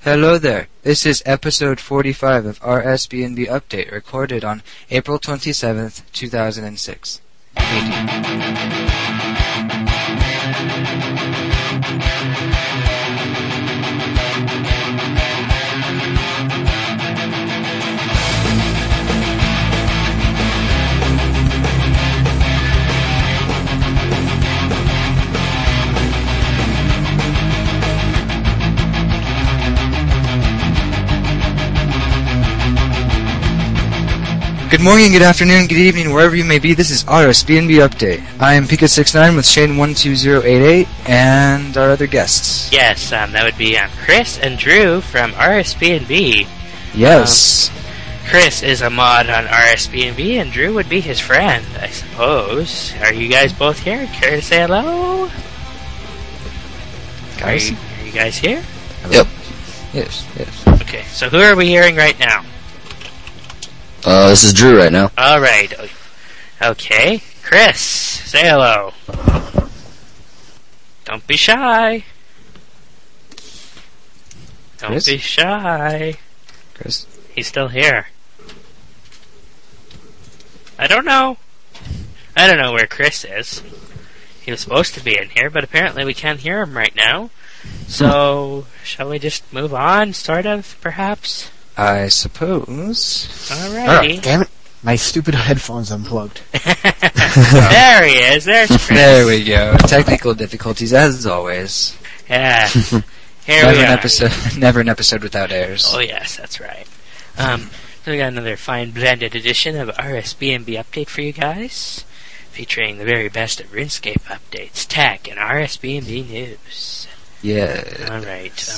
Hello there. This is episode 45 of RSBNB Update, recorded on April 27th, 2006. Good morning, good afternoon, good evening, wherever you may be. This is RSBNB Update. I am Pika69 with Shane12088 and our other guests. Yes, that would be Chris and Drew from RSBNB. Yes. Chris is a mod on RSBNB and Drew would be his friend, I suppose. Are you guys both here? Care to say hello? Guys? Are you guys here? Yep. Yes. Okay, so who are we hearing right now? This is Drew right now. Alright. Okay. Chris, say hello. Don't be shy. Don't Chris? be shy. Chris? He's still here. I don't know where Chris is. He was supposed to be in here, but apparently we can't hear him right now. So, shall we just move on, sort of, perhaps? I suppose. Alrighty. Oh, damn it. My stupid headphones unplugged. There he is. There's Chris. There we go. Technical difficulties, as always. Yeah. Here Never we an are. never an episode without errors. Oh, yes, that's right. So we got another fine blended edition of RSBNB Update for you guys, featuring the very best of RuneScape updates, tech, and RSBNB news. Yeah. Alright,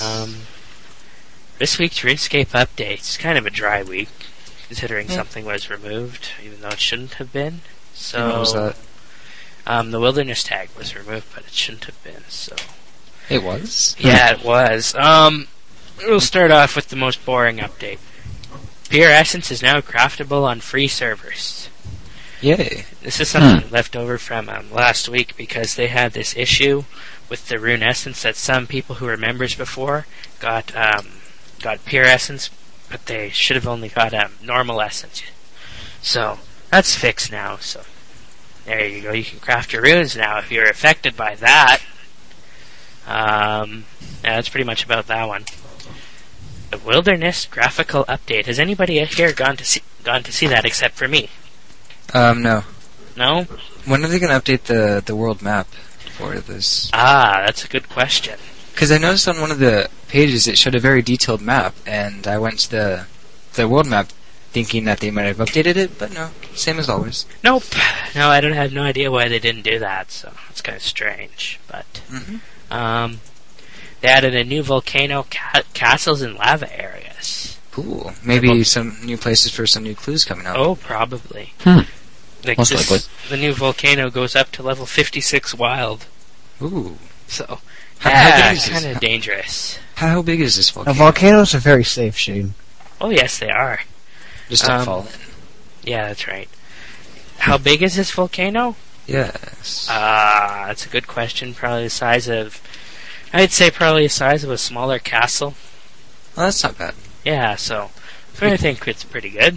this week's RuneScape update is kind of a dry week, considering something was removed, even though it shouldn't have been. So, What was that? The wilderness tag was removed, but it shouldn't have been, so... It was? Yeah, it was. We'll start off with the most boring update. Pure Essence is now craftable on free servers. Yay. This is something left over from last week because they had this issue with the Rune Essence that some people who were members before got Pure Essence, but they should have only got normal Essence. So, that's fixed now, so there you go. You can craft your runes now if you're affected by that. Yeah, that's pretty much about that one. The Wilderness graphical update. Has anybody here gone to see that except for me? No. No? When are they going to update the world map for this? That's a good question. Because I noticed on one of the pages it showed a very detailed map, and I went to the world map thinking that they might have updated it, but no, same as always. Nope. No, I don't have no idea why they didn't do that, so it's kind of strange. But they added a new volcano, castles, and lava areas. Cool. Maybe some new places for some new clues coming out. Oh, probably. Like Most likely. The new volcano goes up to level 56 wild. Ooh. So, How big is this? kind of dangerous. How big is this Now, volcano? volcanoes are very safe, Shane. Oh, yes, they are. Just don't fall in. Yeah, that's right. How big is this volcano? Yes. That's a good question. Probably the size of... I'd say probably the size of a smaller castle. Well, that's not bad. Yeah, so I think it's pretty good.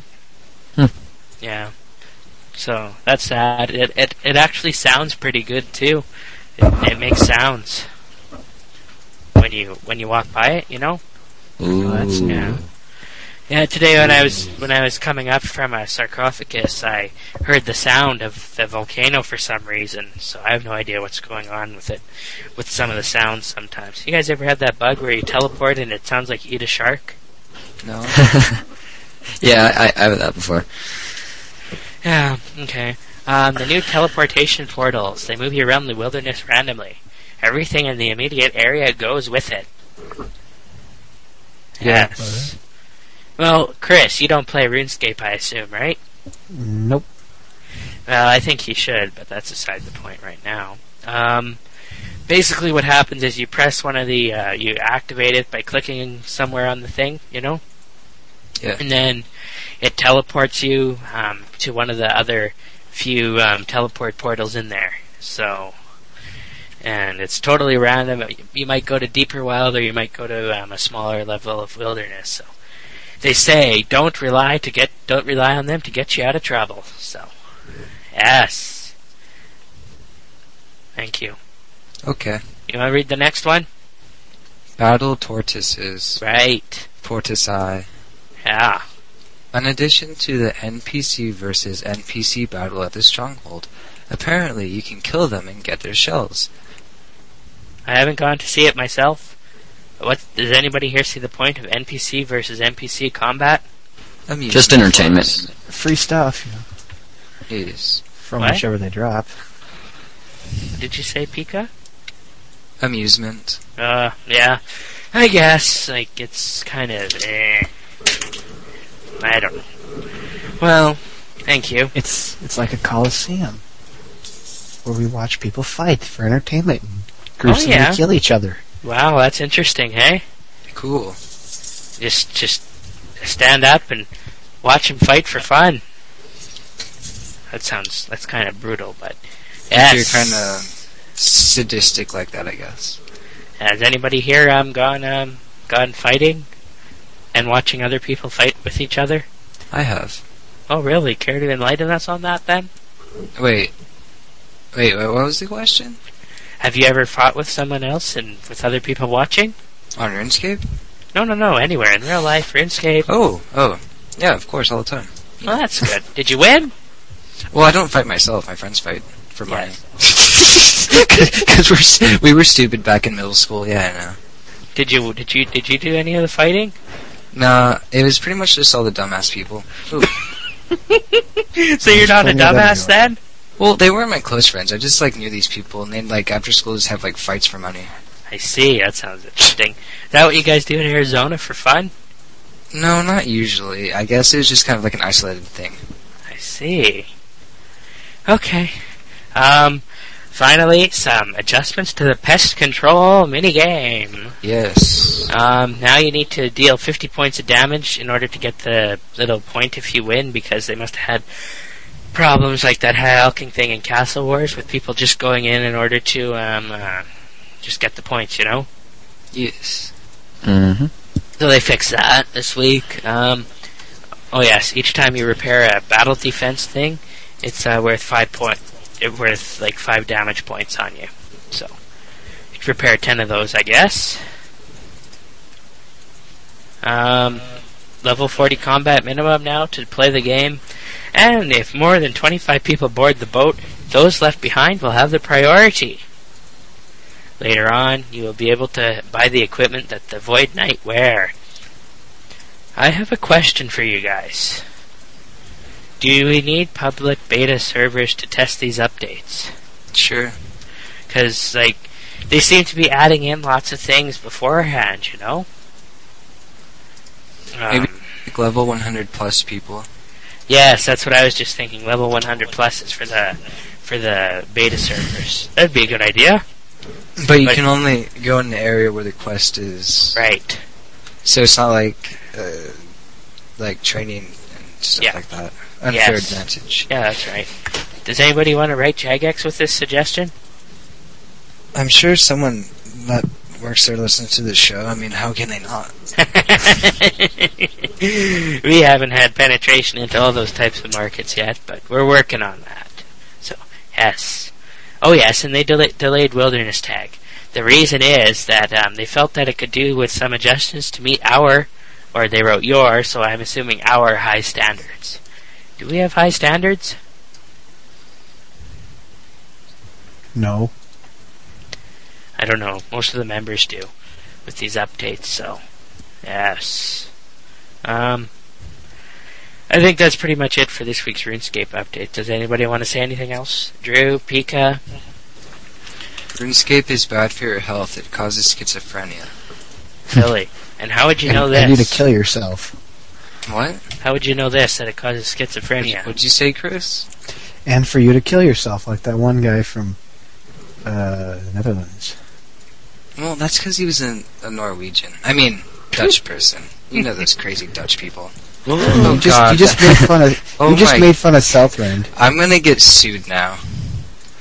Yeah. So, that's that. It actually sounds pretty good, too. It makes sounds when you walk by it, you know? Ooh. that's Yeah. Yeah, today when I was coming up from a sarcophagus, I heard the sound of the volcano for some reason, so I have no idea what's going on with it, with some of the sounds sometimes. You guys ever had that bug where you teleport and it sounds like you eat a shark? No? Yeah, I've had that before. Yeah, okay. The new teleportation portals, they move you around the wilderness randomly. Everything in the immediate area goes with it. Yeah. Yes. Well, Chris, you don't play RuneScape, I assume, right? Nope. Well, I think you should, but that's aside the point right now. Basically what happens is you press one of the, you activate it by clicking somewhere on the thing, you know? Yeah. And then it teleports you to one of the other few teleport portals in there. So, And it's totally random. You might go to deeper wild, or you might go to a smaller level of wilderness. So they say don't rely on them to get you out of trouble. So yes, thank you. Okay. You want to read the next one? Battle tortoises. Right. Tortoisei. Yeah. In addition to the NPC versus NPC battle at the stronghold, apparently you can kill them and get their shells. I haven't gone to see it myself. What does anybody here see the point of NPC versus NPC combat? Amusement Just entertainment. force. Free stuff, Yes. from What? whichever they drop. Did you say Pika? Amusement. Yeah. I guess, like, it's kind of, I don't know. Well, thank you. It's like a coliseum where we watch people fight for entertainment and gruesomely yeah. kill each other. Wow, that's interesting, hey? Cool. Just stand up and watch them fight for fun. That's kind of brutal, but yes. You're kind of sadistic like that, I guess. Has anybody here gone fighting and watching other people fight with each other? I have. Oh, really? Care to enlighten us on that, then? Wait, what was the question? Have you ever fought with someone else and with other people watching? On RuneScape? No, anywhere. In real life, RuneScape. Oh. Yeah, of course, all the time. Well, that's good. Did you win? Well, I don't fight myself. My friends fight for money. Yes. Because we were stupid back in middle school. Yeah, I know. Did you do any of the fighting? Nah, it was pretty much just all the dumbass people. So you're not a Plenty of them dumbass do. then? Well, they weren't my close friends. I just knew these people, and they'd after school just have fights for money. I see. That sounds interesting. Is that what you guys do in Arizona for fun? No, not usually. I guess it was just kind of an isolated thing. I see. Okay. Finally, some adjustments to the pest control minigame. Yes. Now you need to deal 50 points of damage in order to get the little point if you win, because they must have had problems like that Hulking thing in Castle Wars with people just going in order to just get the points, you know? Yes. Mm-hmm. So they fixed that this week. Oh yes, each time you repair a battle defense thing, it's worth 5 damage points on you. So you can repair 10 of those, I guess. Level 40 combat minimum now to play the game. And if more than 25 people board the boat, those left behind will have the priority. Later on, you will be able to buy the equipment that the Void Knight wear. I have a question for you guys. Do we need public beta servers to test these updates? Sure. Because, they seem to be adding in lots of things beforehand, you know? Maybe level 100 plus people. Yes, that's what I was just thinking. Level 100 plus is for the beta servers. That'd be a good idea. But you can only go in the area where the quest is. Right. So it's not like training and stuff like that. Unfair advantage. Yeah, that's right. Does anybody want to write Jagex with this suggestion? I'm sure someone that works there listens to this show. I mean, how can they not? We haven't had penetration into all those types of markets yet, but we're working on that. So, yes. Oh, yes, and they delayed Wilderness Tag. The reason is that they felt that it could do with some adjustments to meet our, or they wrote your, so I'm assuming our high standards. Do we have high standards? No. I don't know. Most of the members do with these updates, so yes. I think that's pretty much it for this week's RuneScape update. Does anybody want to say anything else? Drew, Pika? RuneScape is bad for your health. It causes schizophrenia. Philly. And how would you know And you to this? kill yourself. What? How would you know this, that it causes schizophrenia? What'd you say, Chris? And for you to kill yourself, like that one guy from the Netherlands. Well, that's because he was a Norwegian. I mean, Dutch person. You know those crazy Dutch people. Oh, God. You just made fun of. Oh you just my- made fun of Southland. I'm gonna get sued now.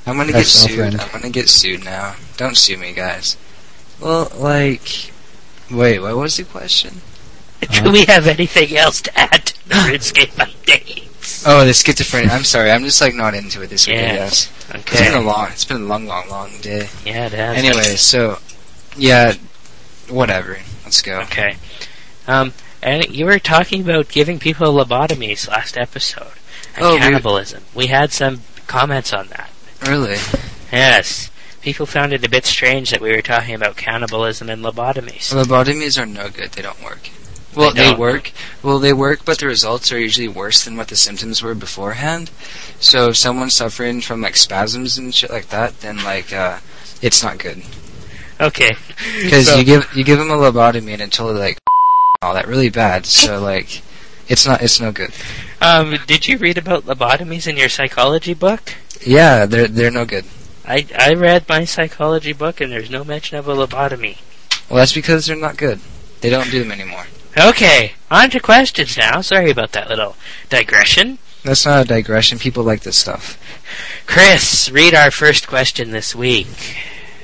I'm gonna get sued. I'm gonna get sued now. Don't sue me, guys. Well, like... Wait, what was the question? Do we have anything else to add to the RuneScape updates? Oh, the schizophrenia. I'm sorry. I'm just, like, not into it this week, I guess. Okay. It's been a long day. Yeah, it has. Anyway, so... Yeah, whatever. Let's go. Okay. And you were talking about giving people lobotomies last episode. And cannibalism. We had some comments on that. Really? Yes. People found it a bit strange that we were talking about cannibalism and lobotomies. Lobotomies are no good. They don't work. Well, they work. Well, they work, but the results are usually worse than what the symptoms were beforehand. So if someone's suffering from, like, spasms and shit like that, then, like, it's not good. Okay. Because you give them a lobotomy and it's totally, like, all that really bad. So, like, it's no good. Did you read about lobotomies in your psychology book? Yeah, they're no good. I read my psychology book and there's no mention of a lobotomy. Well, that's because they're not good. They don't do them anymore. Okay, on to questions now. Sorry about that little digression. That's not a digression. People like this stuff. Chris, read our first question this week.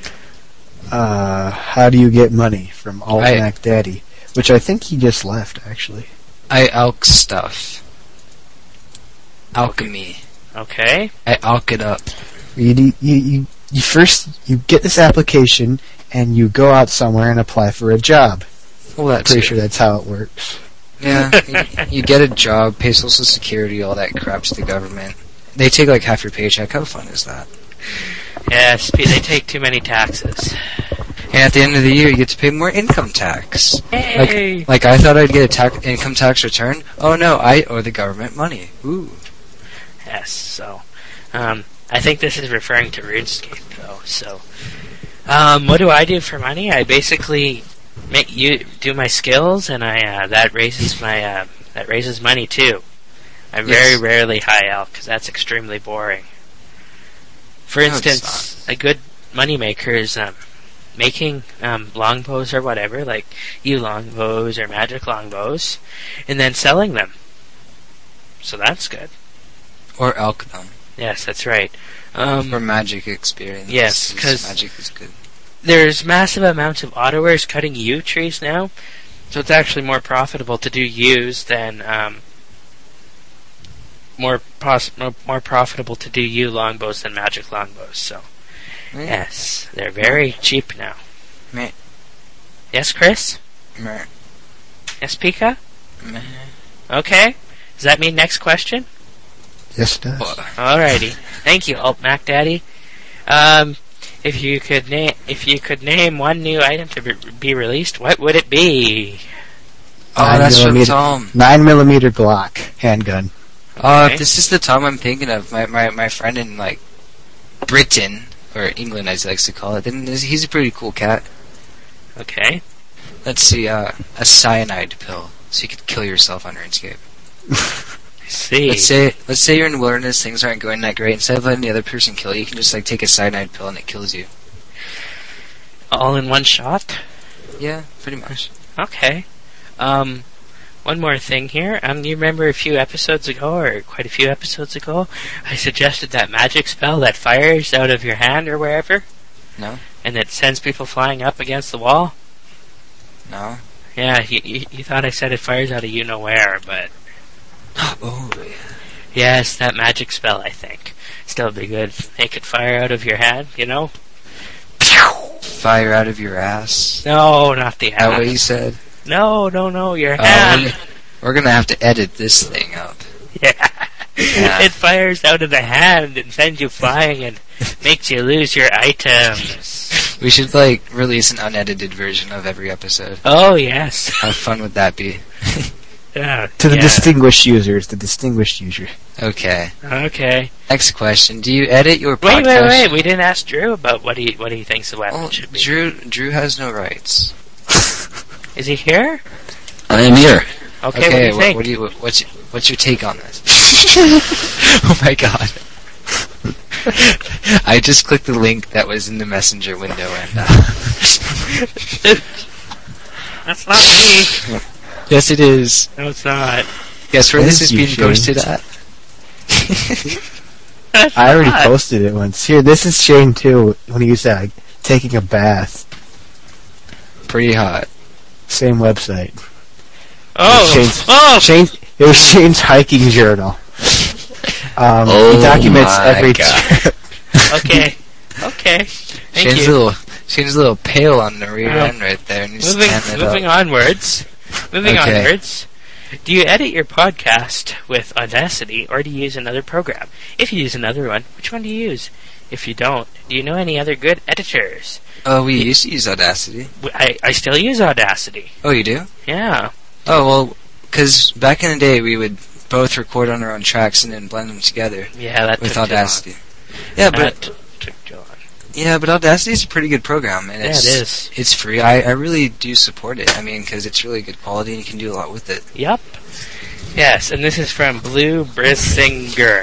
How do you get money from Mac Daddy? Which I think he just left, actually. I alch stuff. Alchemy. Okay. I alch it up. You first get this application and you go out somewhere and apply for a job. Well, that's pretty sure that's how it works. Yeah, you get a job, pay Social Security, all that crap to the government. They take like half your paycheck. How fun is that? Yes, they take too many taxes. And at the end of the year, you get to pay more income tax. Hey. Like I thought I'd get a income tax return. Oh no, I owe the government money. Ooh. Yes. So, I think this is referring to RuneScape, though. So, what do I do for money? I basically do my skills, and that raises money too. I'm very rarely high elk because that's extremely boring. For instance, a good moneymaker is making longbows or whatever, like longbows or magic longbows, and then selling them. So that's good. Or elk them. Yes, that's right. For magic experience. Yes, because magic is good. There's massive amounts of autowares cutting yew trees now, so it's actually more profitable to do yews than more profitable to do yew longbows than magic longbows. So, yes, they're very cheap now. Meh. Yes, Chris? Meh. Yes, Pika? Meh. Okay. Does that mean next question? Yes, it does. Alrighty. Thank you, Mac Daddy. If you could name one new item to be released, what would it be? Oh, that's from Tom. 9mm Glock handgun. Okay. This is the Tom I'm thinking of. My friend in like Britain or England, as he likes to call it. He's a pretty cool cat. Okay. Let's see, a cyanide pill, so you could kill yourself on RuneScape. See. Let's say you're in the wilderness, things aren't going that great. Instead of letting the other person kill you, you can just like take a cyanide pill and it kills you. All in one shot? Yeah, pretty much. Okay. One more thing here. You remember a few episodes ago, or quite a few episodes ago, I suggested that magic spell that fires out of your hand or wherever? No. And it sends people flying up against the wall? No. Yeah, you thought I said it fires out of you-know-where, but... Oh, yeah. Yes, that magic spell, I think. Still be good. Make it fire out of your hand, you know? Fire out of your ass? No, not the ass. That what you said? No, your hand. We're gonna have to edit this thing up. Yeah. It fires out of the hand and sends you flying and makes you lose your items. We should, like, release an unedited version of every episode. Oh, yes. How fun would that be? Yeah. To the distinguished users, the distinguished user. Okay. Next question. Do you edit your podcast? Wait. We didn't ask Drew about what he thinks the weapon should be. Drew has no rights. Is he here? I am here. Okay, what do you think? What's your take on this? Oh my god. I just clicked the link that was in the messenger window and That's not me. Yes, it is. No, it's not. Guess where this is being posted at? I already posted it once. Here, this is Shane too when he was taking a bath. Pretty hot. Same website. Oh, It was Shane's hiking journal. He documents every trip. Okay. Thank you. Shane's a little pale on the rear end right there. And he's Moving onwards. Do you edit your podcast with Audacity, or do you use another program? If you use another one, which one do you use? If you don't, do you know any other good editors? Oh, we used to use Audacity. I still use Audacity. Oh, you do? Yeah. Oh, well, because back in the day, we would both record on our own tracks and then blend them together. Yeah, that with took Audacity. Yeah, but took too long. Yeah, but Audacity is a pretty good program, and it is. It's free. I really do support it. I mean, because it's really good quality, and you can do a lot with it. Yep. Yes, and this is from Blue Brissinger.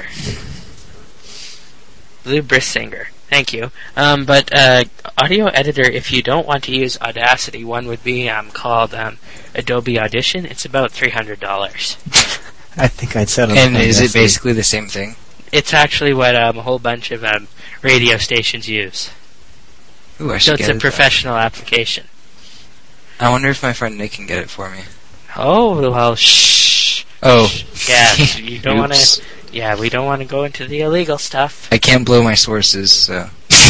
Thank you. But audio editor, if you don't want to use Audacity, one would be called Adobe Audition. It's about $300. I think I'd settle. And is it basically the same thing? It's actually what a whole bunch of radio stations use. Ooh, I so should it's get a professional application. I wonder if my friend Nick can get it for me. Oh, well, shh. Oh. Yeah, you don't want to... Yeah, we don't want to go into the illegal stuff. I can't blow my sources, so...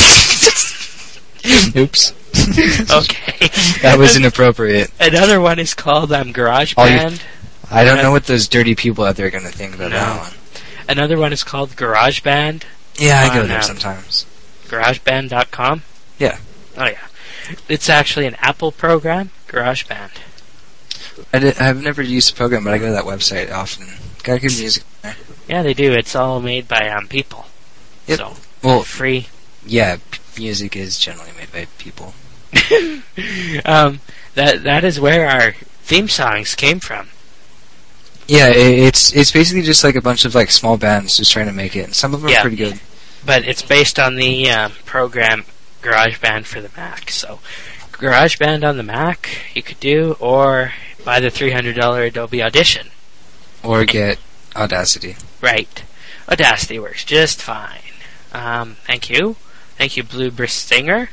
Oops. Okay. That was inappropriate. Another one is called GarageBand. I don't know what those dirty people out there are going to think about that one. Another one is called GarageBand. Yeah, I go there sometimes. GarageBand.com? Yeah. Oh, yeah. It's actually an Apple program, GarageBand. I've never used the program, but I go to that website often. Got good music there. Yeah, they do. It's all made by people. Yep. So, well, free. Yeah, music is generally made by people. That is where our theme songs came from. Yeah, it's basically just like a bunch of like small bands just trying to make it, and some of them are pretty good. But it's based on the program GarageBand for the Mac. So, GarageBand on the Mac you could do, or buy the $300 Adobe Audition. Or get Audacity. Right. Audacity works just fine. Thank you. Thank you, Blue Brissinger.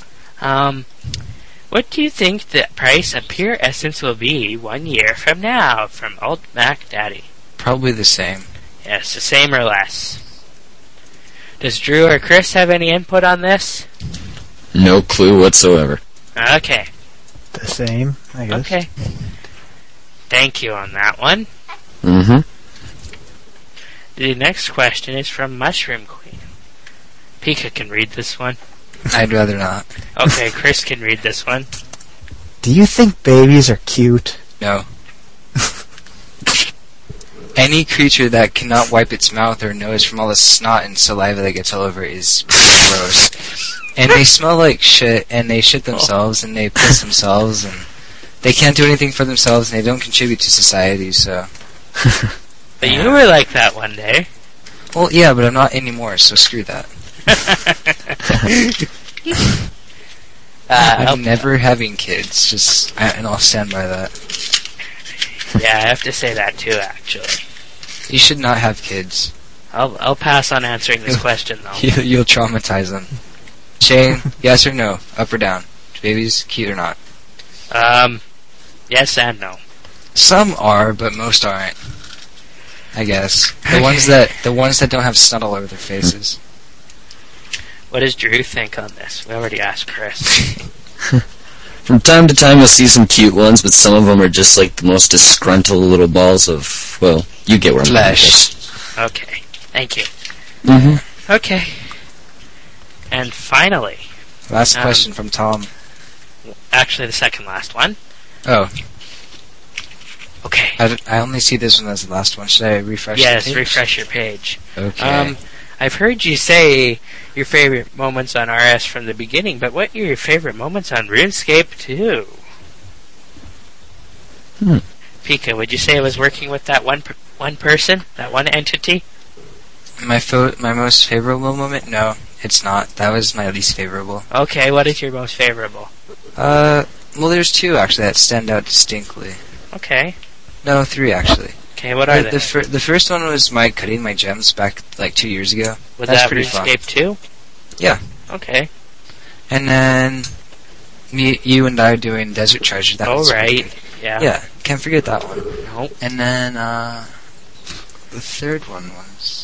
What do you think the price of Pure Essence will be 1 year from now? From Old Mac Daddy. Probably the same. Yes, the same or less. Does Drew or Chris have any input on this? No clue whatsoever. Okay. The same, I guess. Okay. Thank you on that one. Mm-hmm. The next question is from Mushroom Queen. Pika can read this one. I'd rather not. Okay, Chris can read this one. Do you think babies are cute? No. Any creature that cannot wipe its mouth or nose from all the snot and saliva that gets all over it is gross. And they smell like shit, and they shit themselves, and they piss themselves, and they can't do anything for themselves, and they don't contribute to society, so... But you were like that one day. Well, yeah, but I'm not anymore, so screw that. I'm never having kids, and I'll stand by that. Yeah, I have to say that too, actually. You should not have kids. I'll pass on answering this question, though. You'll traumatize them. Shane, yes or no? Up or down? Babies, cute or not? Yes and no. Some are, but most aren't. I guess. The ones that don't have snot all over their faces. What does Drew think on this? We already asked Chris. From time to time you'll see some cute ones, but some of them are just like the most disgruntled little balls of, well, you get where I'm going with this. Okay. Thank you. Mm-hmm. Okay. And finally... Last question from Tom. Actually, the second last one. Oh. Okay. I only see this one as the last one. Should I refresh the page? Yes, refresh your page. Okay. I've heard you say your favorite moments on RS from the beginning, but what are your favorite moments on RuneScape 2? Pika, would you say it was working with that one person, that one entity? My most favorable moment? No, it's not. That was my least favorable. Okay, what is your most favorable? Well, there's two actually that stand out distinctly. Okay. No, three actually. Okay, what are they? The first one was my cutting my gems back like 2 years ago. Was That's that pretty fun. RuneScape 2? Yeah. Okay. And then you and I are doing Desert Treasure. That was right. good. Yeah. Yeah, can't forget that one. No. And then the third one was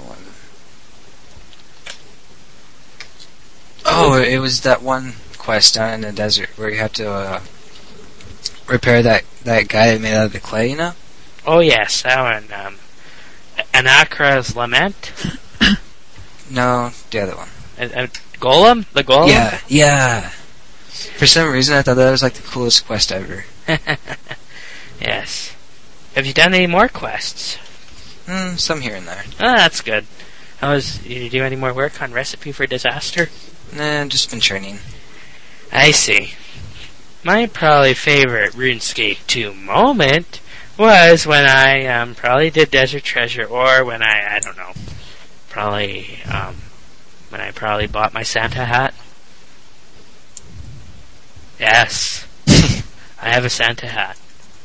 it was that one quest down in the desert where you have to repair that guy that made out of the clay, you know? Oh yes, that one. Anakra's Lament. No, the other one. Golem? The Golem? Yeah. For some reason, I thought that was like the coolest quest ever. Yes. Have you done any more quests? Some here and there. Oh, that's good. Did you do any more work on Recipe for Disaster? Nah, just been training. I see. My probably favorite RuneScape 2 moment was when I probably did Desert Treasure, or when I don't know, probably when I probably bought my Santa hat. Yes. I have a Santa hat.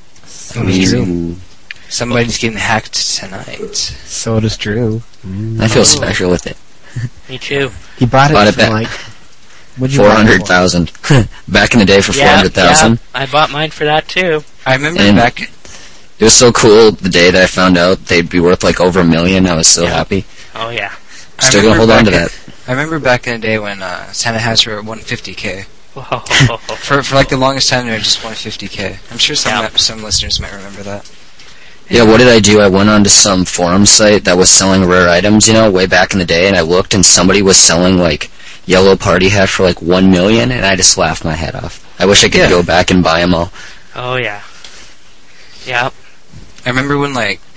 Somebody's getting hacked tonight. So does Drew. I feel special with it. Me too. He bought it for back. like 400,000. Back in the day for 400,000. Yeah, I bought mine for that too. I remember It was so cool the day that I found out they'd be worth like over $1 million. I was so happy. Oh yeah. Still gonna hold on to that. I remember back in the day when Santa hats were at 150K. Whoa. For like the longest time, they were just 150K. I'm sure some listeners might remember that. Yeah, what did I do? I went onto some forum site that was selling rare items, way back in the day, and I looked and somebody was selling like yellow party hat for like 1 million, and I just laughed my head off. I wish I could go back and buy them all. Oh yeah. Yeah. I remember when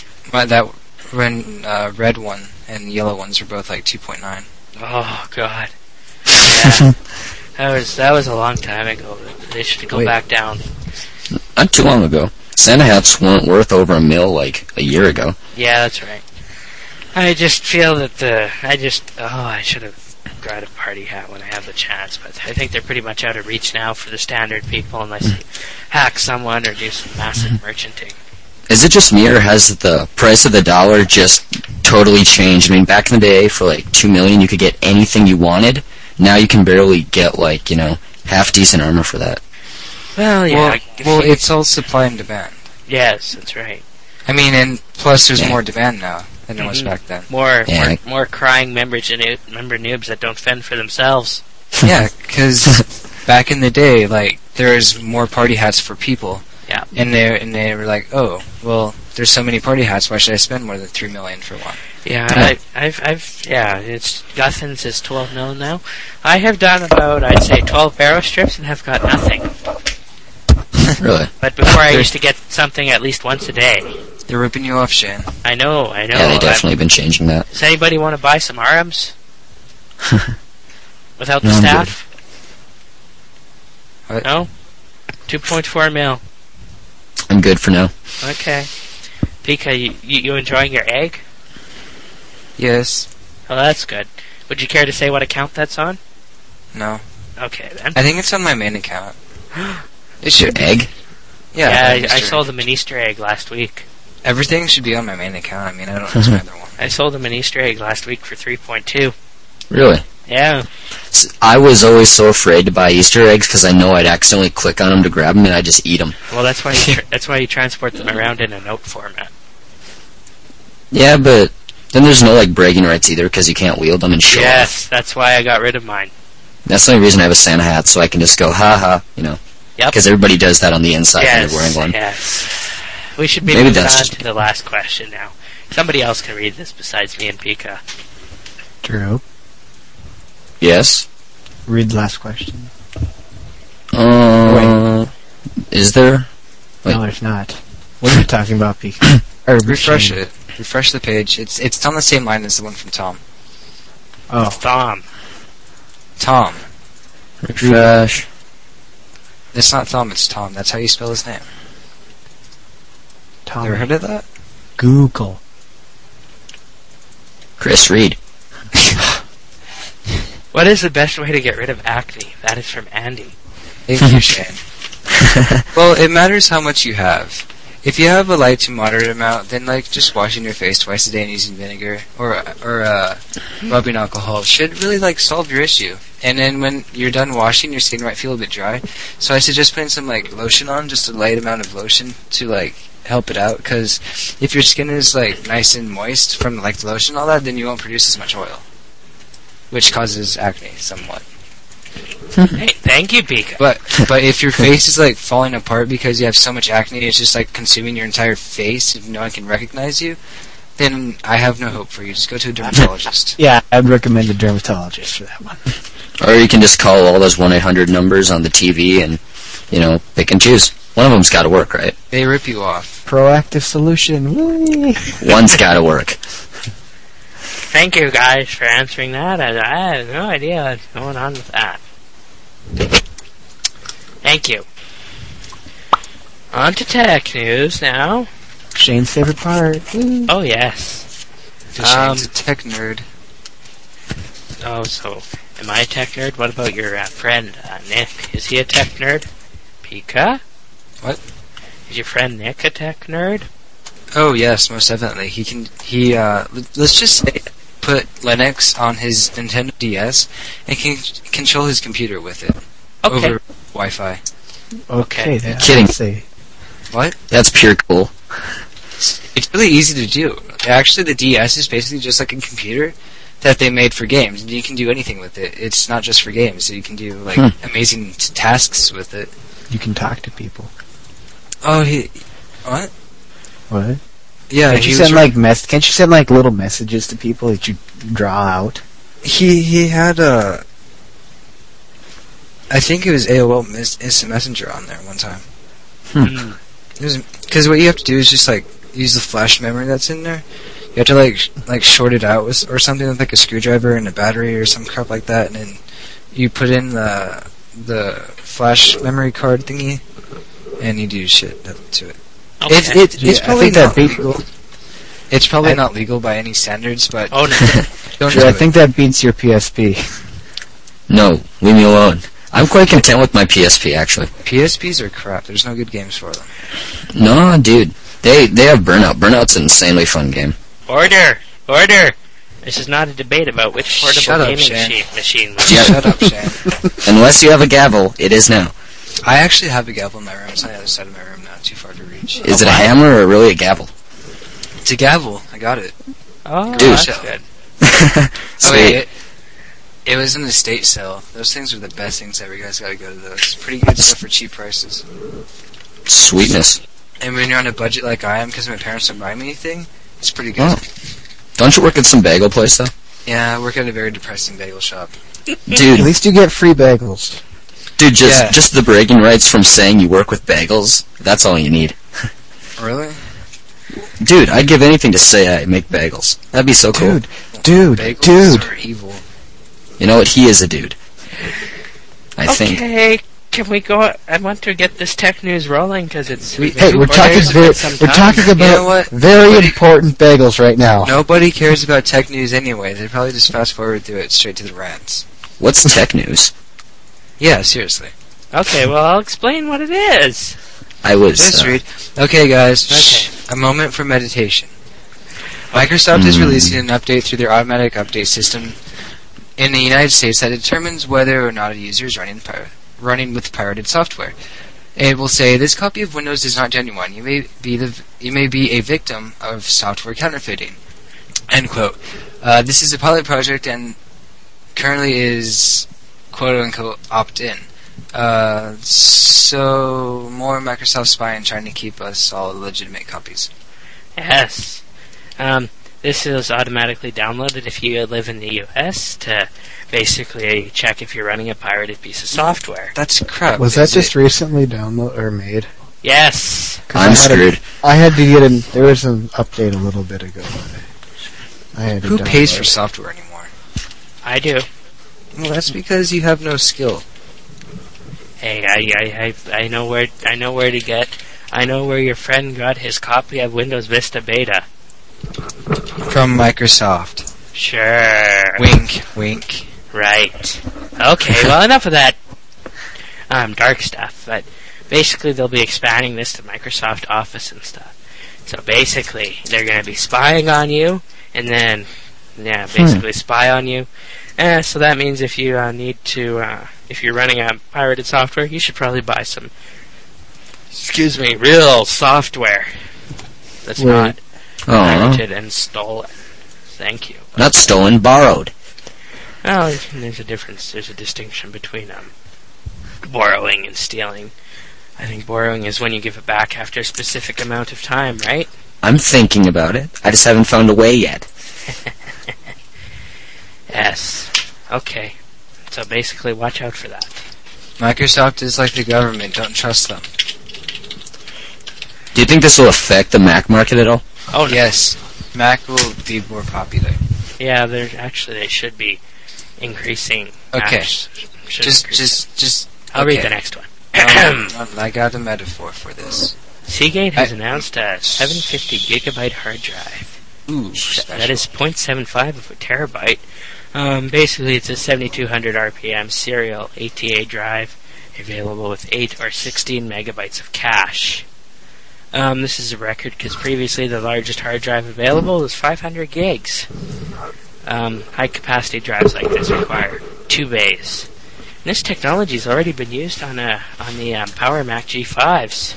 red one and yellow ones were both like 2.9. Oh god. Yeah. that was a long time ago. They should go back down. Not too long ago. Santa hats weren't worth over $1 million like a year ago. Yeah, that's right. I just feel that I should have got a party hat when I have the chance, but I think they're pretty much out of reach now for the standard people unless you hack someone or do some massive merchanting. Is it just me, or has the price of the dollar just totally changed? I mean, back in the day, for like $2 million, you could get anything you wanted. Now you can barely get half-decent armor for that. Well, yeah. Well, it's all supply and demand. Yes, that's right. I mean, and plus there's more demand now than there was back then. More crying member noobs that don't fend for themselves. Yeah, because back in the day, there was more party hats for people. Yeah. And they were like, oh, well, there's so many party hats. Why should I spend more than $3 million for one? Yeah, it's Guthins is 12 mil now. I have done about, I'd say, 12 barrow strips and have got nothing. Really? But before I used to get something at least once a day. They're ripping you off, Shane. I know. Yeah, they definitely been changing that. Does anybody want to buy some arms? Without the No, I'm staff? What? No? 2.4 mil. I'm good for now. Okay. Pika, you enjoying your egg? Yes. Oh, that's good. Would you care to say what account that's on? No. Okay, then. I think it's on my main account. Is your egg? Yeah, I sold them an Easter egg last week. Everything should be on my main account. I mean, I don't use my other one. I sold them an Easter egg last week for 3.2. Really? Yeah. I was always so afraid to buy Easter eggs because I know I'd accidentally click on them to grab them and I'd just eat them. Well, that's why you transport them around in a note format. Yeah, but then there's no bragging rights either because you can't wield them and show Yes, off. that's why I got rid of mine. That's the only reason I have a Santa hat, so I can just go, ha, Yep. Because everybody does that on the inside when they're wearing one. Yes. We should be Maybe moving that's on just to the last question now. Somebody else can read this besides me and Pika. Drew, Yes? read the last question. Is there? Wait. No, there's not. What are you talking about, Pika? Refresh it. Refresh the page. It's on the same line as the one from Tom. Oh. Tom. Refresh. It's not Tom, it's Tom. That's how you spell his name. Tom. Ever heard of that? Google. Chris, read. What is the best way to get rid of acne? That is from Andy. Thank you, Shane. Well, it matters how much you have. if you have a light to moderate amount, then like just washing your face twice a day and using vinegar or rubbing alcohol should really like solve your issue. And then when you're done washing, your skin might feel a bit dry. So I suggest putting some like lotion on, just a light amount of lotion to like help it out. Because if your skin is like nice and moist from like the lotion and all that, then you won't produce as much oil, which causes acne somewhat. Hey, thank you, Pika. But if your face is like falling apart because you have so much acne, it's just like consuming your entire face and no one can recognize you, then I have no hope for you. Just go to a dermatologist. Yeah, I'd recommend a dermatologist for that one. Or you can just call all those 1-800 numbers on the TV and, pick and choose. One of them's got to work, right? They rip you off. Proactive solution. Whee! One's got to work. Thank you guys for answering that. I have no idea what's going on with that. Thank you. On to tech news now. Shane's favorite part. Woo. Oh, yes. Shane's a tech nerd. Oh, so am I a tech nerd? What about your friend, Nick? Is he a tech nerd? Pika? What? Is your friend Nick a tech nerd? Oh, yes, most definitely. Let's just say, put Linux on his Nintendo DS and can control his computer with it. Okay. Over Wi-Fi. Okay, You're kidding. Say. What? That's pure cool. It's really easy to do. Actually, the DS is basically just like a computer that they made for games. You can do anything with it. It's not just for games. So you can do like amazing tasks with it. You can talk to people. Oh, what? What? Yeah, Can't you send like little messages to people that you draw out? He had a. I think it was AOL Instant Messenger on there one time. Because what you have to do is just like use the flash memory that's in there. You have to like short it out or something with like a screwdriver and a battery or some crap like that, and then you put in the flash memory card thingy, and you do shit to it. Okay. It's probably not legal. Cool. It's probably not legal by any standards, but Oh no. don't Sure, do I it. think that beats your PSP. No, leave me alone. I'm quite content with my PSP, actually. PSPs are crap. There's no good games for them. No, dude. They have Burnout. Burnout's an insanely fun game. Order! This is not a debate about which portable Shut up, gaming Shane. machine. Yeah. Shut up, Shane. Unless you have a gavel, it is now. I actually have a gavel in my room. It's on the other side of my room now. Too far to reach. Is it a hammer or really a gavel? It's a gavel. I got it. Oh, Dude. that's good. Oh, Sweet. wait, it was an estate sale. Those things are the best things ever. You guys gotta go to those. Pretty good stuff for cheap prices. Sweetness. And when you're on a budget like I am, because my parents don't buy me anything, it's pretty good. Oh. Don't you work at some bagel place, though? Yeah, I work at a very depressing bagel shop. Dude, At least you get free bagels. just the bragging rights from saying you work with bagels, that's all you need. Really? Dude, I'd give anything to say I make bagels. That'd be so cool. Dude, Bagels are evil. You know what? He is a dude. I think. Okay, can we go? I want to get this tech news rolling because it's. Hey, we're talking talking You know about what? very important bagels right now. Nobody cares about tech news anyway. They probably just fast forward through it straight to the rants. What's tech news? Yeah, seriously. Okay, well, I'll explain what it is. I was. Just read. Okay, guys. Okay. Shh, a moment for meditation. Microsoft is releasing an update through their automatic update system in the United States that determines whether or not a user is running with pirated software. It will say this copy of Windows is not genuine. You may be a victim of software counterfeiting. End quote. This is a pilot project and currently is quote unquote opt-in. So more Microsoft spying trying to keep us all legitimate copies. Yes. This is automatically downloaded if you live in the US to basically check if you're running a pirated piece of software. That's crap. Was that just recently downloaded or made? Yes. I'm screwed. I had to get in. There was an update a little bit ago. I had to Who pays download for it. software anymore? I do. Well, that's because you have no skill. Hey, I know where to get. I know where your friend got his copy of Windows Vista Beta. From Microsoft. Sure. Wink, wink. Right. Okay, well, enough of that dark stuff. But basically they'll be expanding this to Microsoft Office and stuff. So basically, they're going to be spying on you, and then, basically spy on you. So that means if you need to, if you're running a pirated software, you should probably buy some, real software that's not pirated and stolen. Thank you. Not stolen, borrowed. Well, there's a difference. There's a distinction between borrowing and stealing. I think borrowing is when you give it back after a specific amount of time, right? I'm thinking about it. I just haven't found a way yet. Yes. Okay. So basically, watch out for that. Microsoft is like the government. Don't trust them. Do you think this will affect the Mac market at all? Oh, no. Yes. Mac will be more popular. Yeah, they should be increasing. Okay. Just. I'll read the next one. I got a metaphor for this. Seagate has announced a 750 gigabyte hard drive. Ooh, that is 0.75 of a terabyte. Basically, it's a 7200 RPM serial ATA drive, available with 8 or 16 megabytes of cache. This is a record because previously the largest hard drive available was 500 gigs. High capacity drives like this require 2 bays. This technology has already been used on the Power Mac G5s.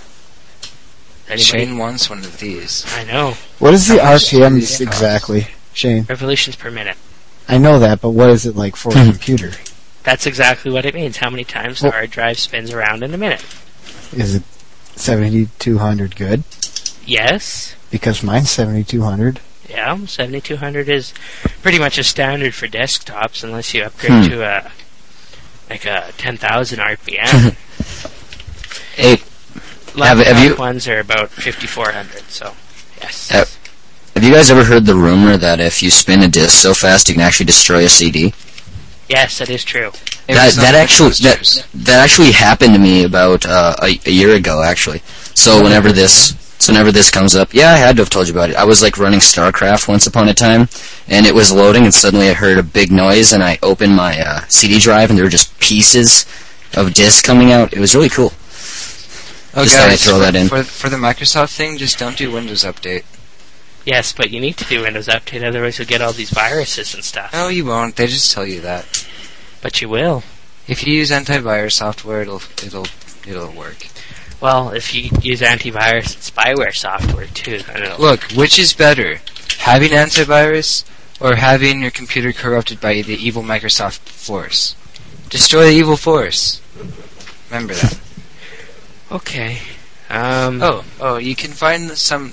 Shane wants one of these. I know. What is the RPMs exactly, Shane? Revolutions per minute. I know that, but what is it like for a computer? That's exactly what it means. How many times the hard drive spins around in a minute. Is it 7200 good? Yes. Because mine's 7200. Yeah, 7200 is pretty much a standard for desktops unless you upgrade to a 10,000 RPM. Hey, have you ones are about 5400, so yes. Have you guys ever heard the rumor that if you spin a disc so fast you can actually destroy a CD? Yes, that is true. That actually happened to me about a year ago, actually. So whenever this comes up, yeah, I had to have told you about it. I was like running StarCraft once upon a time, and it was loading, and suddenly I heard a big noise, and I opened my CD drive, and there were just pieces of disc coming out. It was really cool. Oh, just guys, thought I'd throw that in. For the Microsoft thing, just don't do Windows Update. Yes, but you need to do Windows Update, otherwise you'll get all these viruses and stuff. No, you won't. They just tell you that. But you will. If you use antivirus software, it'll work. Well, if you use antivirus and spyware software too, I don't know. Look, which is better, having antivirus or having your computer corrupted by the evil Microsoft force? Destroy the evil force. Remember that. Okay. You can find some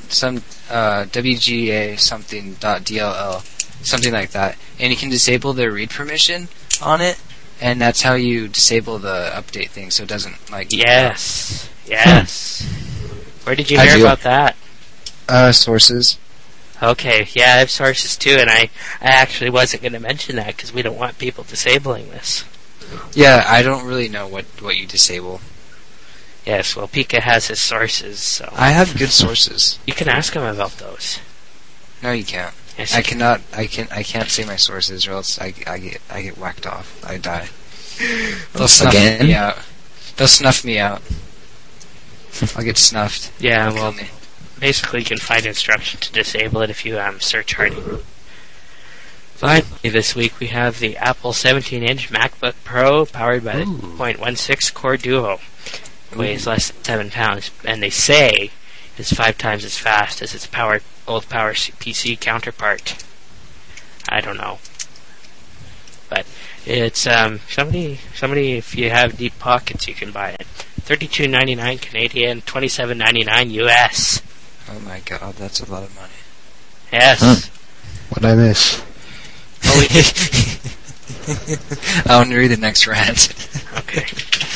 WGA something .dll, something like that, and you can disable the read permission on it, and that's how you disable the update thing, so it doesn't Yes. Where did you hear about that? Sources. Okay, yeah, I have sources too, and I actually wasn't going to mention that because we don't want people disabling this. Yeah, I don't really know what you disable. Yes, well, Pika has his sources, so... I have good sources. You can ask him about those. No, you can't. Yes, I cannot. I can't say my sources, or else I get whacked off. I die. They'll snuff me out. They'll snuff me out. I'll get snuffed. Yeah, well, basically you can find instructions to disable it if you search hard. Finally, this week we have the Apple 17-inch MacBook Pro powered by the 0.16 Core Duo. It weighs less than 7 pounds, and they say it's 5 times as fast as its old power PC counterpart. I don't know, but it's somebody. If you have deep pockets, you can buy it. $32.99 Canadian, $27.99 US. Oh my god, that's a lot of money. Yes. What'd I miss? I want to read the next rant. Okay.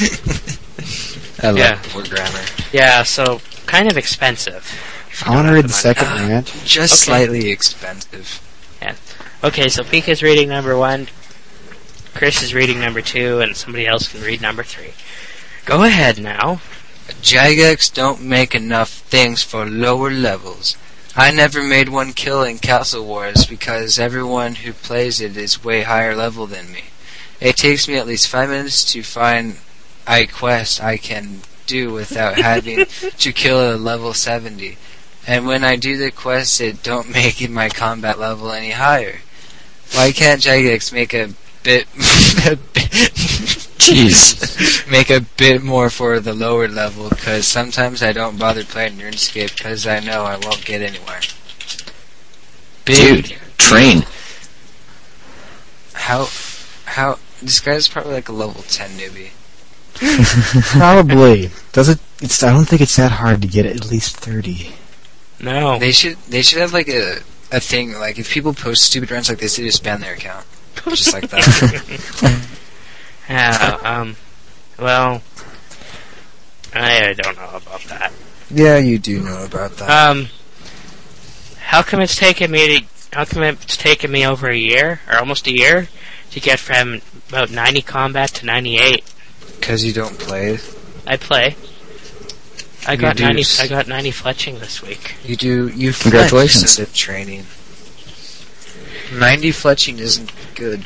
I love poor grammar. Yeah, so kind of expensive. I want to read the second rant. Just slightly expensive. Yeah. Okay, so Pika's reading number 1, Chris is reading number 2, and somebody else can read number 3. Go ahead now. Jagex don't make enough things for lower levels. I never made one kill in Castle Wars because everyone who plays it is way higher level than me. It takes me at least 5 minutes to find a quest I can do without having to kill a level 70. And when I do the quest, it don't make my combat level any higher. Why can't Jagex make a bit... Jeez. make a bit more for the lower level, because sometimes I don't bother playing RuneScape because I know I won't get anywhere. Dude, train. How, this guy's probably like a level 10 newbie. Probably. I don't think it's that hard to get at least 30. No. They should have like a thing, like if people post stupid runs like this, they just ban their account. Just like that. Yeah, well, I don't know about that. Yeah, you do know about that. How come it's taken me over a year, or almost a year, to get from about 90 combat to 98? Because you don't play. I play. I got 90 fletching this week. You Congratulations. Instead of training. 90 fletching isn't good.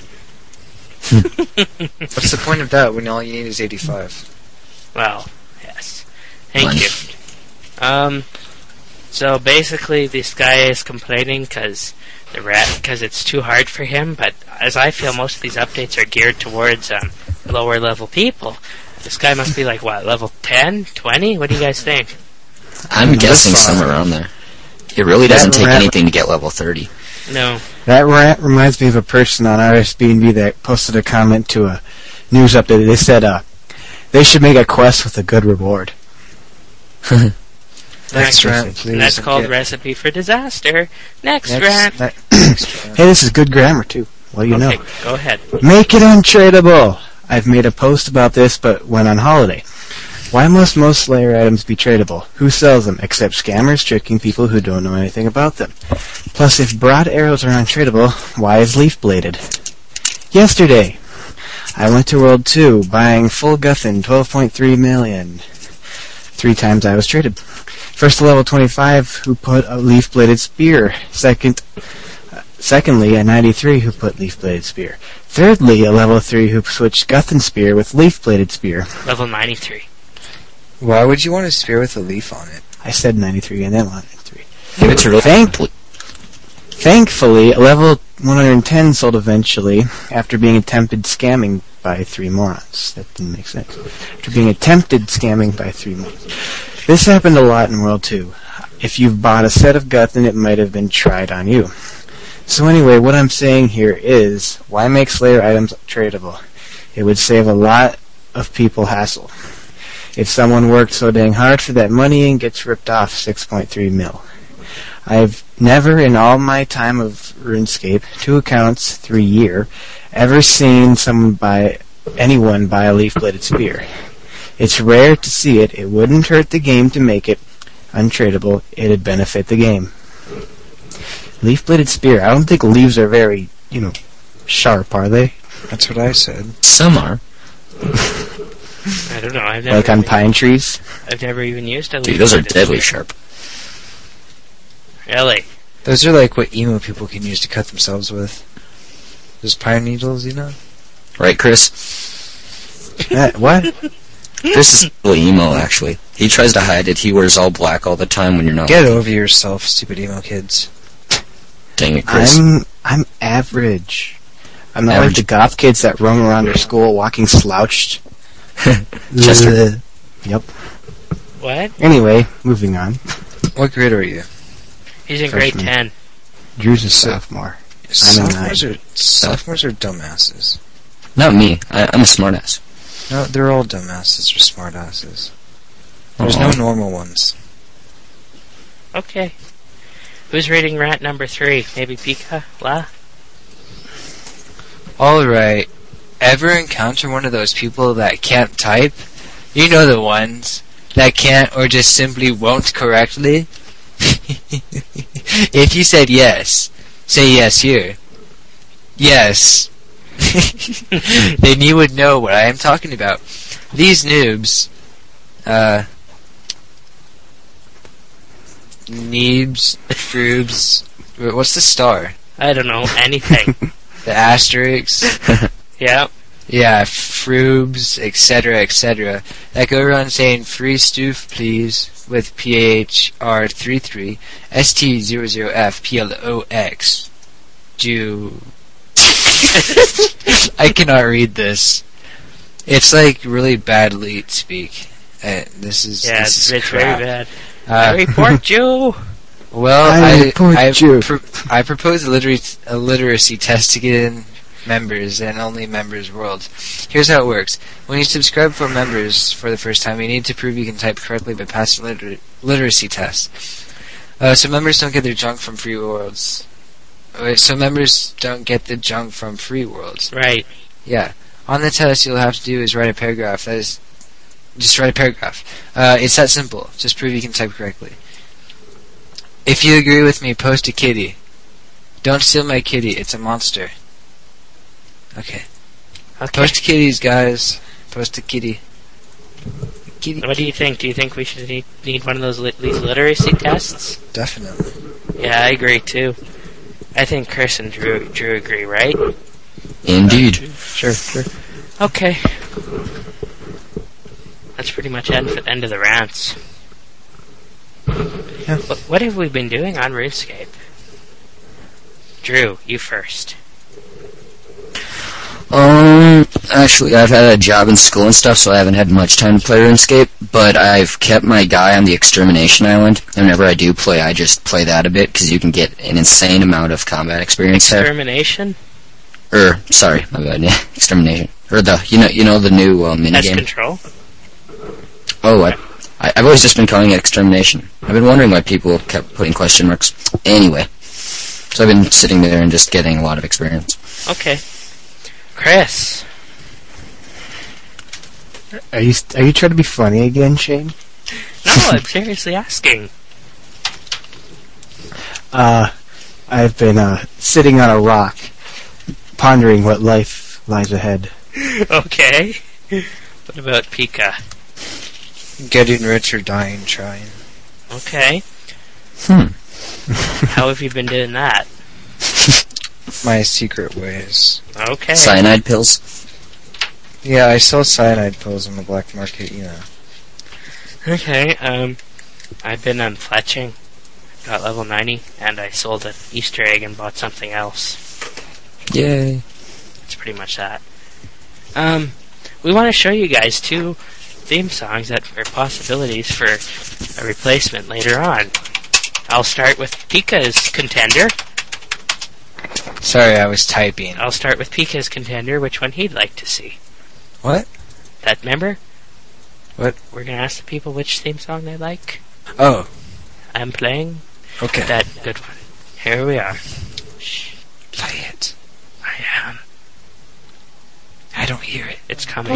What's the point of that when all you need is 85? Well, yes. Thank you. So basically, this guy is complaining because it's too hard for him. But as I feel, most of these updates are geared towards lower level people. This guy must be like what, level 10, 20? What do you guys think? I'm guessing somewhere around there. It really doesn't take anything to get level 30. No. That reminds me of a person on RSBNB that posted a comment to a news update. They said they should make a quest with a good reward. Next rant, please. That's called Recipe for Disaster. Next rant. Hey, this is good grammar, too. Well, you know. Go ahead. Make it untradeable. I've made a post about this, but went on holiday. Why must most Slayer items be tradable? Who sells them, except scammers tricking people who don't know anything about them? Plus, if broad arrows are untradeable, why is leaf bladed? Yesterday, I went to World 2, buying full Guthin, 12.3 million. 3 times I was traded. First to level 25, who put a leaf bladed spear. Secondly, a 93 who put leaf bladed spear. Thirdly, a level 3 who switched Guthin spear with leaf bladed spear. Level 93. Why would you want a spear with a leaf on it? I said 93 and then 193. Give it to Thankfully, a level 110 sold eventually after being attempted scamming by 3 morons. That didn't make sense. After being attempted scamming by 3 morons. This happened a lot in World 2. If you've bought a set of Guthin, it might have been tried on you. So anyway, what I'm saying here is, why make Slayer items tradable? It would save a lot of people hassle. If someone worked so dang hard for that money and gets ripped off 6.3 mil. I've never in all my time of RuneScape, 2 accounts, 3 year, ever seen anyone buy a leaf-bladed spear. It's rare to see it. It wouldn't hurt the game to make it untradeable. It'd benefit the game. Leaf-bladed spear. I don't think leaves are very, sharp, are they? That's what I said. Some are. I don't know. Like on pine trees? I've never even used a leaf. Dude, those are deadly sharp. Really? Those are like what emo people can use to cut themselves with. Those pine needles, Right, Chris? What? Chris is a little emo, actually. He tries to hide it. He wears all black all the time when you're not. Get over yourself, stupid emo kids. Dang it, Chris. I'm average. I'm not like the goth kids that roam around their school walking slouched. Chester. Yep. What? Anyway, moving on. What grade are you? He's in Freshman. grade 10. Drew's a sophomore. I'm a 9. Sophomores are dumbasses. Not me. I'm a smartass. No, they're all dumbasses or smartasses. There's no normal ones. Okay. Who's reading rant number 3? Maybe Pika? La? Alright. Ever encounter one of those people that can't type? You know the ones. That can't or just simply won't correctly? If you said yes, say yes here. Yes. Then you would know what I am talking about. These noobs, Neebs, Froobs, what's the star? I don't know. Anything. The asterisks. Yeah. Yeah, Froobs, etc., that go around saying free stoof please with PHR33 ST00FPLOX. Do I cannot read this. It's like really bad leet speak. This is it's crap. very bad. I report you. Well, I propose a literacy test to get in members and only members world. Here's how it works. When you subscribe for members for the first time, you need to prove you can type correctly by passing literacy test. So members don't get their junk from free worlds. So members don't get the junk from free worlds. Right. Yeah. On the test, you'll have to do is write a paragraph. That is, just write a paragraph. It's that simple. Just prove you can type correctly. If you agree with me, post a kitty. Don't steal my kitty. It's a monster. Okay. Post kitties, guys. Post a kitty. Kitty. What do you think? Do you think we should need one of these literacy tests? Definitely. Yeah, I agree too. I think Chris and Drew agree, right? Indeed. Sure. Okay. That's pretty much end of the rants. Yeah. What have we been doing on RuneScape? Drew, you first. Actually, I've had a job in school and stuff, so I haven't had much time to play RuneScape, but I've kept my guy on the Extermination Island, and whenever I do play, I just play that a bit, because you can get an insane amount of combat experience there. Extermination? Sorry, my bad, yeah, Extermination. Or the new minigame. Pest Control? Oh, I've always just been calling it Extermination. I've been wondering why people kept putting question marks. Anyway, so I've been sitting there and just getting a lot of experience. Okay. Chris. Are you trying to be funny again, Shane? No, I'm seriously asking. I've been sitting on a rock, pondering what life lies ahead. Okay. What about Pika? Getting rich or dying trying. Okay. How have you been doing that? My secret ways. Okay. Cyanide pills? Yeah, I sell cyanide pills on the black market, you know. Okay, I've been fletching. Got level 90, and I sold an Easter egg and bought something else. Yay. That's pretty much that. We want to show you guys 2 theme songs that are possibilities for a replacement later on. I'll start with Pika's Contender. Sorry, I was typing. I'll start with Pika's Contender, which one he'd like to see. What? That, remember? What? We're going to ask the people which theme song they like. Oh. I'm playing. Okay. That good one. Here we are. Shh. Play it. I am. I don't hear it. It's coming.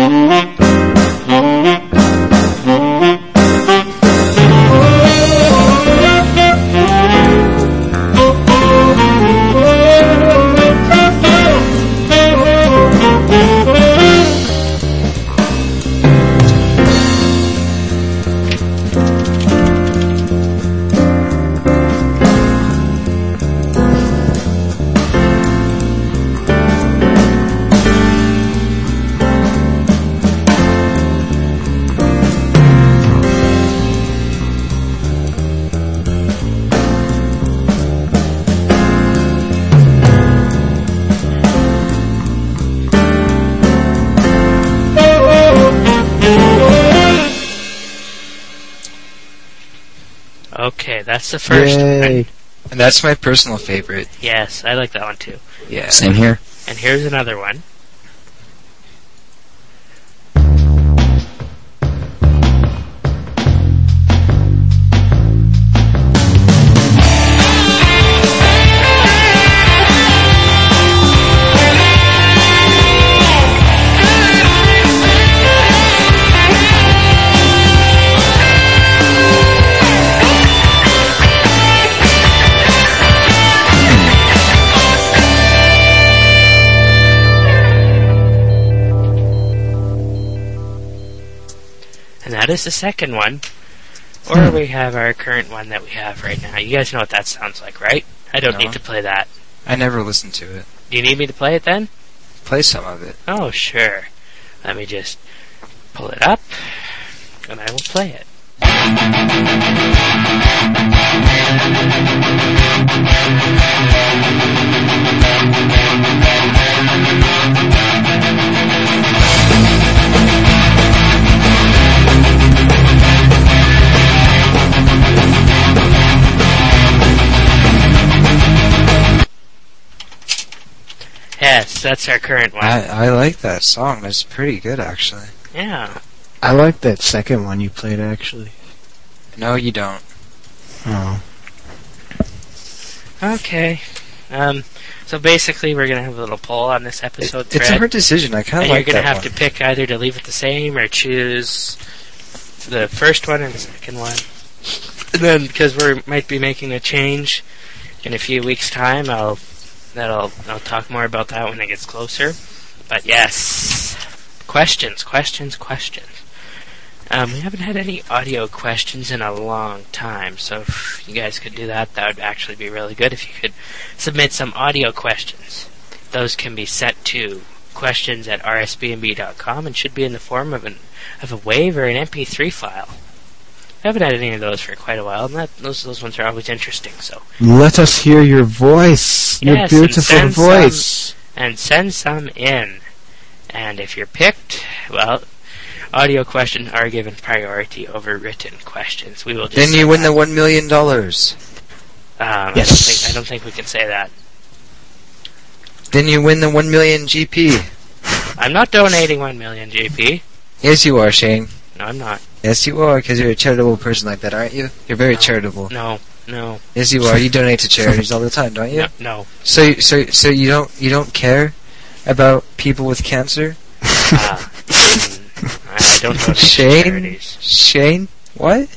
Okay, that's the first one. And that's my personal favorite. Yes, I like that one too. Yeah. Same here. And here's another one. That is the second one. Or we have our current one that we have right now. You guys know what that sounds like, right? I don't need to play that. I never listened to it. Do you need me to play it then? play some of it. Oh, sure. Let me just pull it up, and I will play it. Yes, that's our current one. I like that song. That's pretty good, actually. Yeah. I like that second one you played, actually. No, you don't. Oh. Okay. So basically, we're gonna have a little poll on this episode thread. It's a hard decision. I kind of like that. And you're gonna have one. to pick either to leave it the same or choose the first one and the second one. And then, because we might be making a change in a few weeks' time, I'll talk more about that when it gets closer. But yes, questions. We haven't had any audio questions in a long time, so if you guys could do that, that would actually be really good. If you could submit some audio questions, those can be set to questions@rsbnb.com and should be in the form of a WAV or an MP3 file. I haven't had any of those for quite a while, and those ones are always interesting. So let us hear your voice, yes, your beautiful voice, and send some in. And if you're picked, well, audio questions are given priority over written questions. We will just then you win the $1 million. Yes. I don't think we can say that. Then you win the 1 million GP. I'm not donating 1 million GP. Yes, you are, Shane. No, I'm not. Yes, you are, because you're a charitable person like that, aren't you? You're very charitable. No. Yes, you are. You donate to charities all the time, don't you? No. So you don't care about people with cancer? I don't donate to charities. Shane? What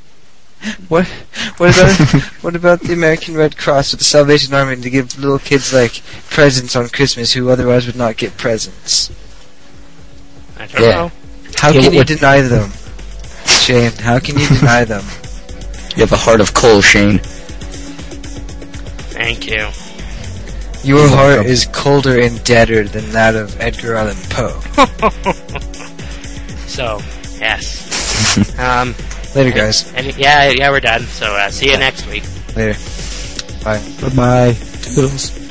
about the American Red Cross with the Salvation Army to give little kids like presents on Christmas who otherwise would not get presents? I don't know. How can you deny them? Shane, how can you deny them? You have a heart of coal, Shane. Thank you. Your heart is colder and deader than that of Edgar Allan Poe. So, yes. Later, guys. Yeah, we're done. So, see you next week. Later. Bye. Bye-bye. Toodles.